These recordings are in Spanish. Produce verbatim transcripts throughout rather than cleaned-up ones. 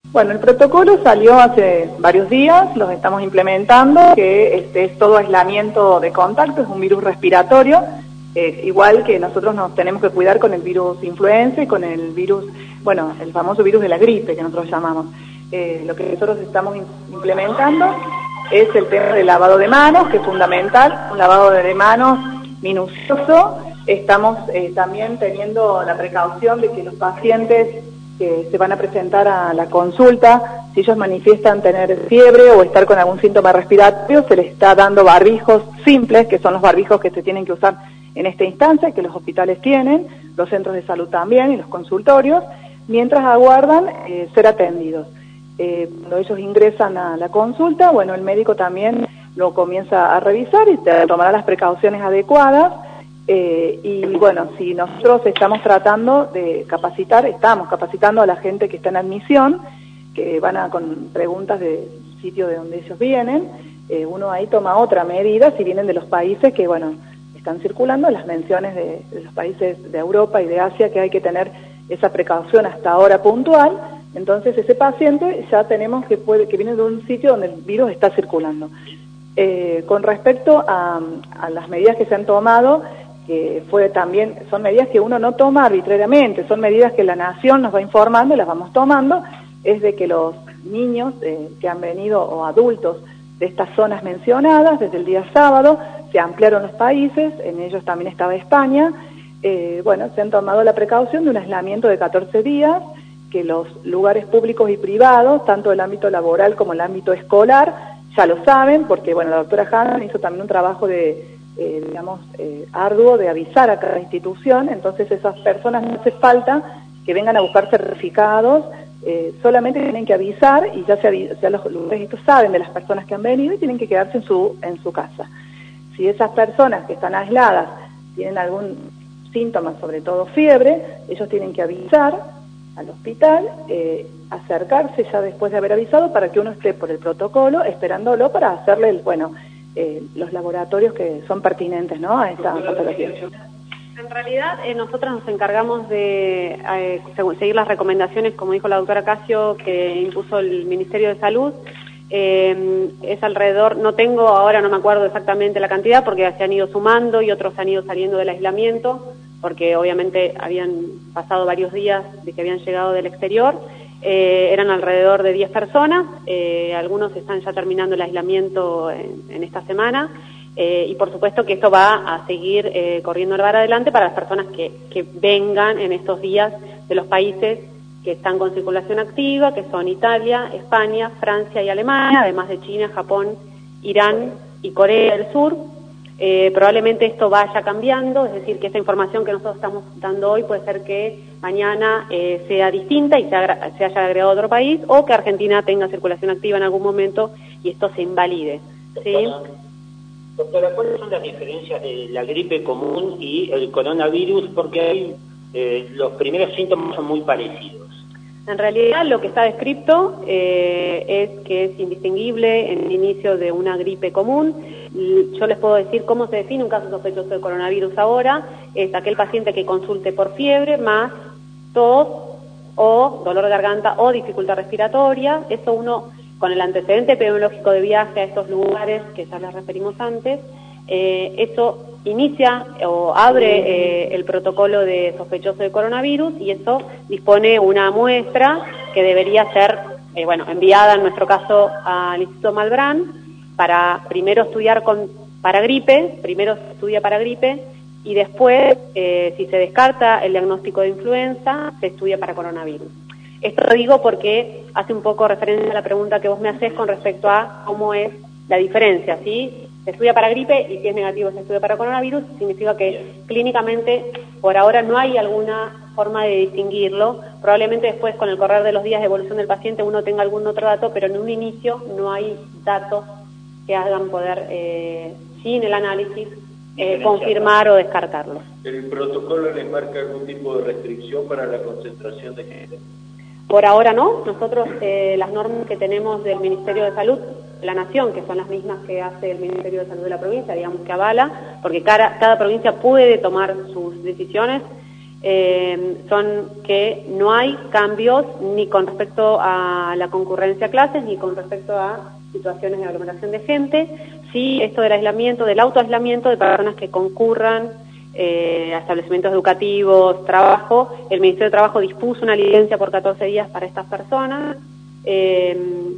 Bueno, el protocolo salió hace varios días, los estamos implementando, que este es todo aislamiento de contacto, es un virus respiratorio, eh, igual que nosotros nos tenemos que cuidar con el virus influenza y con el virus, bueno, el famoso virus de la gripe que nosotros llamamos. Eh, lo que nosotros estamos implementando es el tema del lavado de manos, que es fundamental, un lavado de manos minucioso. Estamos eh, también teniendo la precaución de que los pacientes que se van a presentar a la consulta, si ellos manifiestan tener fiebre o estar con algún síntoma respiratorio, se les está dando barbijos simples, que son los barbijos que se tienen que usar en esta instancia, que los hospitales tienen, los centros de salud también y los consultorios, mientras aguardan eh, ser atendidos. Eh, cuando ellos ingresan a la consulta, bueno, el médico también lo comienza a revisar y tomará las precauciones adecuadas. Eh, y bueno, si nosotros estamos tratando de capacitar, estamos capacitando a la gente que está en admisión, que van a con preguntas del sitio de donde ellos vienen, eh, uno ahí toma otra medida si vienen de los países que, bueno, están circulando, las menciones de, de los países de Europa y de Asia, que hay que tener esa precaución hasta ahora puntual. Entonces ese paciente ya tenemos que, puede, que viene de un sitio donde el virus está circulando. Eh, con respecto a, a las medidas que se han tomado, que fue también, son medidas que uno no toma arbitrariamente, son medidas que la nación nos va informando y las vamos tomando, es de que los niños eh, que han venido o adultos de estas zonas mencionadas, desde el día sábado, se ampliaron los países, en ellos también estaba España, eh, bueno, se han tomado la precaución de un aislamiento de catorce días, que los lugares públicos y privados, tanto el ámbito laboral como el ámbito escolar, ya lo saben, porque bueno, la doctora Hanna hizo también un trabajo de Eh, digamos, eh, arduo de avisar a cada institución, entonces esas personas no hace falta que vengan a buscar certificados, eh, solamente tienen que avisar y ya, se ya los lugares estos saben de las personas que han venido y tienen que quedarse en su, en su casa. Si esas personas que están aisladas tienen algún síntoma, sobre todo fiebre, ellos tienen que avisar al hospital, eh, acercarse ya después de haber avisado para que uno esté por el protocolo, esperándolo para hacerle el, bueno, Eh, los laboratorios que son pertinentes, ¿no?, a esta patología. En realidad, eh, nosotros nos encargamos de eh, seguir las recomendaciones, como dijo la doctora Casio, que impuso el Ministerio de Salud. Eh, es alrededor, no tengo ahora, no me acuerdo exactamente la cantidad, porque se han ido sumando y otros han ido saliendo del aislamiento, porque obviamente habían pasado varios días de que habían llegado del exterior. Eh, eran alrededor de diez personas, eh, algunos están ya terminando el aislamiento en, en esta semana, eh, y por supuesto que esto va a seguir eh, corriendo para adelante para las personas que, que vengan en estos días de los países que están con circulación activa, que son Italia, España, Francia y Alemania, además de China, Japón, Irán y Corea del Sur. Eh, probablemente esto vaya cambiando, es decir, que esta información que nosotros estamos dando hoy puede ser que mañana eh, sea distinta y se, se haya agregado otro país, o que Argentina tenga circulación activa en algún momento y esto se invalide. ¿Sí? Doctora, doctora, ¿cuáles son las diferencias de la gripe común y el coronavirus? Porque hay, eh, los primeros síntomas son muy parecidos. En realidad lo que está descrito eh, es que es indistinguible en el inicio de una gripe común. Yo les puedo decir cómo se define un caso sospechoso de coronavirus ahora. Es aquel paciente que consulte por fiebre, más tos o dolor de garganta o dificultad respiratoria. Eso uno, con el antecedente epidemiológico de viaje a estos lugares que ya les referimos antes, eh, eso inicia o abre eh, el protocolo de sospechoso de coronavirus, y eso dispone una muestra que debería ser eh, bueno, enviada en nuestro caso al Instituto Malbrán para primero estudiar con, para gripe, primero se estudia para gripe y después, eh, si se descarta el diagnóstico de influenza, se estudia para coronavirus. Esto lo digo porque hace un poco referencia a la pregunta que vos me hacés con respecto a cómo es la diferencia, ¿sí? Se estudia para gripe y si es negativo se estudia para coronavirus, significa que clínicamente por ahora no hay alguna forma de distinguirlo. Probablemente después, con el correr de los días de evolución del paciente, uno tenga algún otro dato, pero en un inicio no hay datos que hagan poder, eh, sin el análisis, eh, confirmar o descartarlo. ¿El protocolo les marca algún tipo de restricción para la concentración de gente? Por ahora no. Nosotros eh, las normas que tenemos del Ministerio de Salud de la Nación, que son las mismas que hace el Ministerio de Salud de la provincia, digamos que avala, porque cada, cada provincia puede tomar sus decisiones, eh, son que no hay cambios ni con respecto a la concurrencia a clases ni con respecto a situaciones de aglomeración de gente. Sí, esto del aislamiento, del autoaislamiento de personas que concurran eh, a establecimientos educativos, trabajo. El Ministerio de Trabajo dispuso una licencia por catorce días para estas personas eh,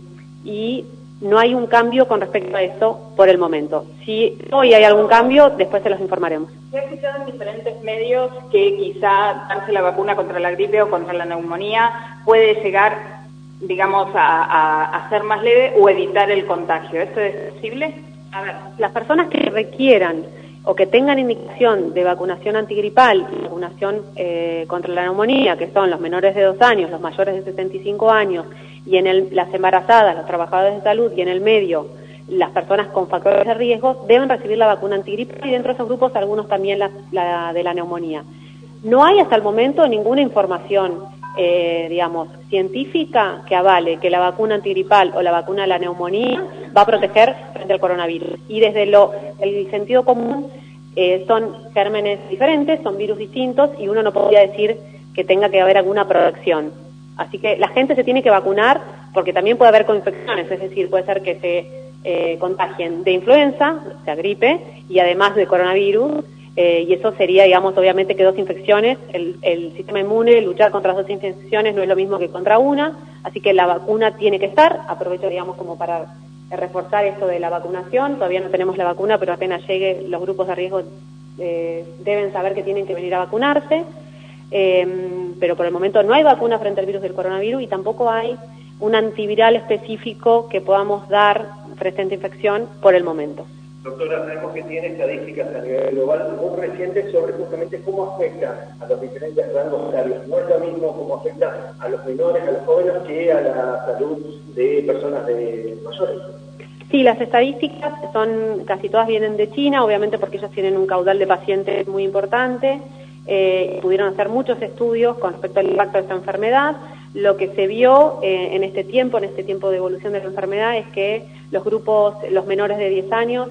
y no hay un cambio con respecto a eso por el momento. Si hoy hay algún cambio, después se los informaremos. Se ha escuchado en diferentes medios que quizá darse la vacuna contra la gripe o contra la neumonía puede llegar, digamos, a, a, a ser más leve o evitar el contagio. ¿Esto es posible? A ver, las personas que requieran o que tengan indicación de vacunación antigripal y vacunación eh, contra la neumonía, que son los menores de dos años, los mayores de sesenta y cinco años, y en el, las embarazadas, los trabajadores de salud, y en el medio, las personas con factores de riesgo, deben recibir la vacuna antigripal, y dentro de esos grupos algunos también la, la de la neumonía. No hay hasta el momento ninguna información, eh, digamos, científica que avale que la vacuna antigripal o la vacuna de la neumonía va a proteger frente al coronavirus. Y desde lo, el sentido común, eh, son gérmenes diferentes, son virus distintos, y uno no podría decir que tenga que haber alguna protección. Así que la gente se tiene que vacunar porque también puede haber coinfecciones, es decir, puede ser que se eh, contagien de influenza, o sea, gripe, y además de coronavirus, eh, y eso sería, digamos, obviamente que dos infecciones, el, el sistema inmune, luchar contra las dos infecciones no es lo mismo que contra una, así que la vacuna tiene que estar. Aprovecho, digamos, como para reforzar esto de la vacunación. Todavía no tenemos la vacuna, pero apenas llegue, los grupos de riesgo eh, deben saber que tienen que venir a vacunarse. Eh, pero por el momento no hay vacuna frente al virus del coronavirus y tampoco hay un antiviral específico que podamos dar frente a esta infección por el momento. Doctora, sabemos que tiene estadísticas a nivel global muy recientes sobre justamente cómo afecta a los diferentes rangos etarios. No es lo mismo cómo afecta a los menores, a los jóvenes, que a la salud de personas de mayores. Sí, las estadísticas son, casi todas vienen de China, obviamente porque ellos tienen un caudal de pacientes muy importante. Eh, pudieron hacer muchos estudios con respecto al impacto de esta enfermedad. Lo que se vio eh, en este tiempo, en este tiempo de evolución de la enfermedad, es que los grupos, los menores de diez años,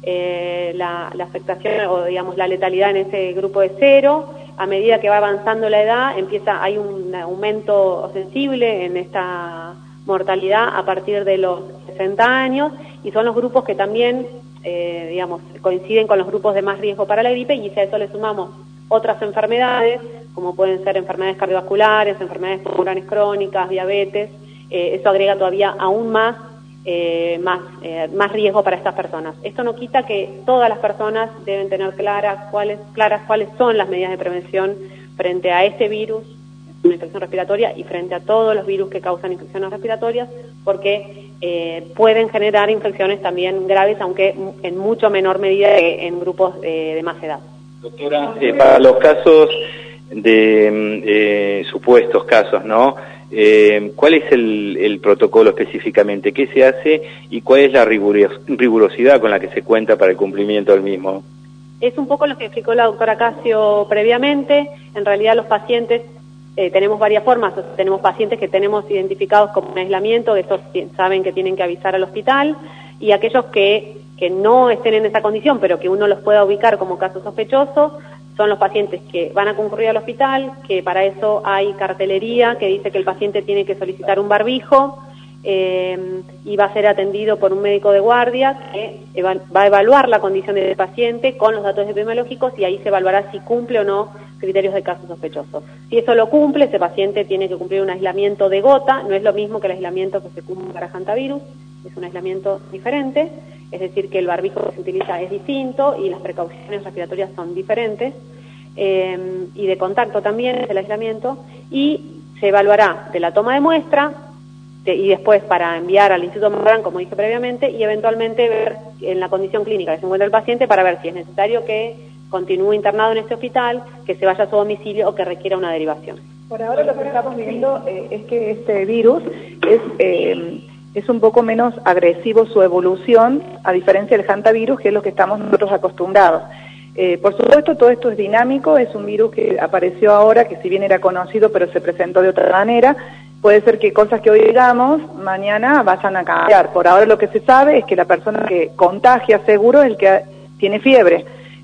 eh, la, la afectación o digamos la letalidad en ese grupo es cero. A medida que va avanzando la edad, empieza, hay un aumento sensible en esta mortalidad a partir de los sesenta años, y son los grupos que también, eh, digamos, coinciden con los grupos de más riesgo para la gripe, y si a eso le sumamos otras enfermedades, como pueden ser enfermedades cardiovasculares, enfermedades pulmonares crónicas, diabetes, eh, eso agrega todavía aún más, eh, más, eh, más riesgo para estas personas. Esto no quita que todas las personas deben tener claras cuáles, claras cuáles son las medidas de prevención frente a este virus, una infección respiratoria, y frente a todos los virus que causan infecciones respiratorias, porque eh, pueden generar infecciones también graves, aunque en mucho menor medida que en grupos eh, de más edad. Doctora, eh, para los casos de eh, supuestos casos, ¿no? Eh, ¿Cuál es el, el protocolo específicamente? ¿Qué se hace y cuál es la riguros, rigurosidad con la que se cuenta para el cumplimiento del mismo? Es un poco lo que explicó la doctora Casio previamente. En realidad los pacientes, eh, tenemos varias formas. O sea, tenemos pacientes que tenemos identificados como en aislamiento, de esos saben que tienen que avisar al hospital, y aquellos que que no estén en esa condición, pero que uno los pueda ubicar como caso sospechoso, son los pacientes que van a concurrir al hospital, que para eso hay cartelería que dice que el paciente tiene que solicitar un barbijo eh, y va a ser atendido por un médico de guardia que va a evaluar la condición del paciente con los datos epidemiológicos, y ahí se evaluará si cumple o no criterios de caso sospechoso. Si eso lo cumple, ese paciente tiene que cumplir un aislamiento de gota. No es lo mismo que el aislamiento que se cumple para hantavirus, es un aislamiento diferente. Es decir, que el barbijo que se utiliza es distinto y las precauciones respiratorias son diferentes, eh, y de contacto también es el aislamiento, y se evaluará de la toma de muestra de, y después para enviar al Instituto Malbrán, como dije previamente, y eventualmente ver en la condición clínica que se encuentra el paciente para ver si es necesario que continúe internado en este hospital, que se vaya a su domicilio o que requiera una derivación. Por ahora lo que estamos viendo eh, es que este virus es... Eh, es un poco menos agresivo su evolución, a diferencia del hantavirus, que es lo que estamos nosotros acostumbrados. Eh, por supuesto, todo esto es dinámico, es un virus que apareció ahora, que si bien era conocido, pero se presentó de otra manera. Puede ser que cosas que hoy digamos, mañana vayan a cambiar. Por ahora lo que se sabe es que la persona que contagia seguro es el que tiene fiebre.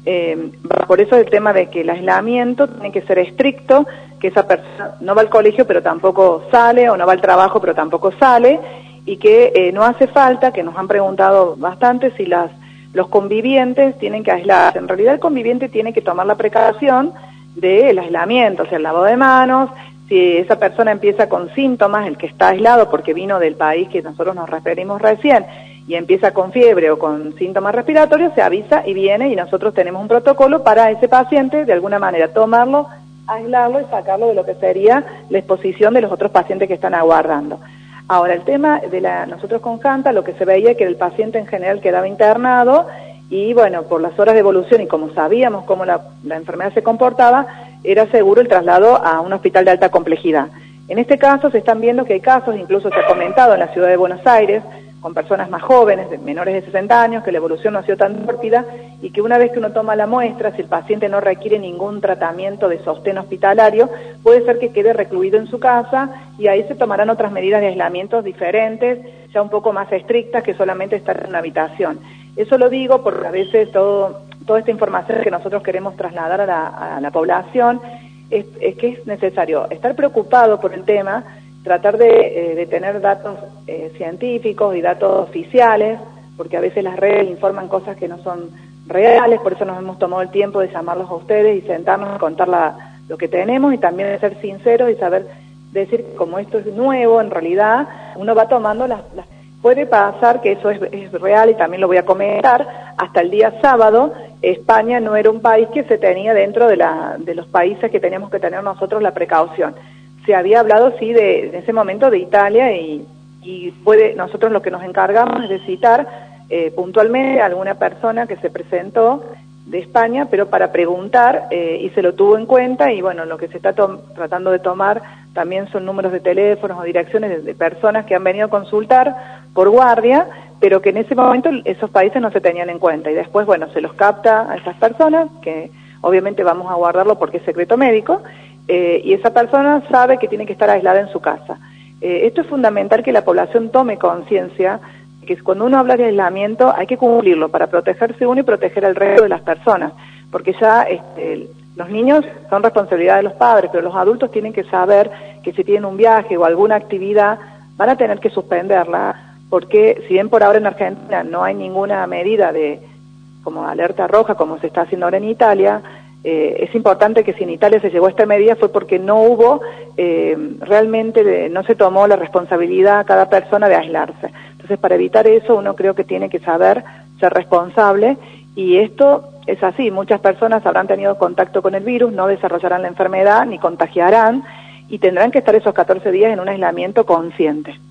Eh, por eso el tema de que el aislamiento tiene que ser estricto, que esa persona no va al colegio pero tampoco sale, o no va al trabajo pero tampoco sale, y que eh, no hace falta, que nos han preguntado bastante si las los convivientes tienen que aislarse. En realidad el conviviente tiene que tomar la precaución del aislamiento, o sea, el lavado de manos. Si esa persona empieza con síntomas, el que está aislado porque vino del país que nosotros nos referimos recién, y empieza con fiebre o con síntomas respiratorios, se avisa y viene, y nosotros tenemos un protocolo para ese paciente, de alguna manera tomarlo, aislarlo y sacarlo de lo que sería la exposición de los otros pacientes que están aguardando. Ahora, el tema de la nosotros con Canta, lo que se veía es que el paciente en general quedaba internado, y bueno, por las horas de evolución y como sabíamos cómo la, la enfermedad se comportaba, era seguro el traslado a un hospital de alta complejidad. En este caso se están viendo que hay casos, incluso se ha comentado en la ciudad de Buenos Aires, con personas más jóvenes, de menores de sesenta años, que la evolución no ha sido tan rápida, y que una vez que uno toma la muestra, si el paciente no requiere ningún tratamiento de sostén hospitalario, puede ser que quede recluido en su casa, y ahí se tomarán otras medidas de aislamiento diferentes, ya un poco más estrictas que solamente estar en una habitación. Eso lo digo porque a veces todo, toda esta información que nosotros queremos trasladar a la, a la población es, es que es necesario estar preocupado por el tema, tratar de, eh, de tener datos eh, científicos y datos oficiales, porque a veces las redes informan cosas que no son reales, por eso nos hemos tomado el tiempo de llamarlos a ustedes y sentarnos a contar la, lo que tenemos, y también de ser sinceros y saber decir que como esto es nuevo, en realidad uno va tomando las... las puede pasar que eso es, es real, y también lo voy a comentar. Hasta el día sábado, España no era un país que se tenía dentro de, la, de los países que teníamos que tener nosotros la precaución. Se había hablado, sí, de, de ese momento de Italia, y, y puede, nosotros lo que nos encargamos es de citar eh, puntualmente a alguna persona que se presentó de España, pero para preguntar, eh, y se lo tuvo en cuenta, y bueno, lo que se está tratando de tomar también son números de teléfonos o direcciones de, de personas que han venido a consultar por guardia, pero que en ese momento esos países no se tenían en cuenta, y después, bueno, se los capta a esas personas, que obviamente vamos a guardarlo porque es secreto médico, eh, y esa persona sabe que tiene que estar aislada en su casa. Eh, esto es fundamental, que la población tome conciencia que cuando uno habla de aislamiento hay que cumplirlo para protegerse uno y proteger al resto de las personas, porque ya este, los niños son responsabilidad de los padres, pero los adultos tienen que saber que si tienen un viaje o alguna actividad van a tener que suspenderla, porque si bien por ahora en Argentina no hay ninguna medida de como alerta roja como se está haciendo ahora en Italia, eh, es importante que si en Italia se llegó a esta medida fue porque no hubo, eh, realmente de, no se tomó la responsabilidad a cada persona de aislarse. Entonces, para evitar eso, uno creo que tiene que saber ser responsable, y esto es así. Muchas personas habrán tenido contacto con el virus, no desarrollarán la enfermedad ni contagiarán, y tendrán que estar esos catorce días en un aislamiento consciente.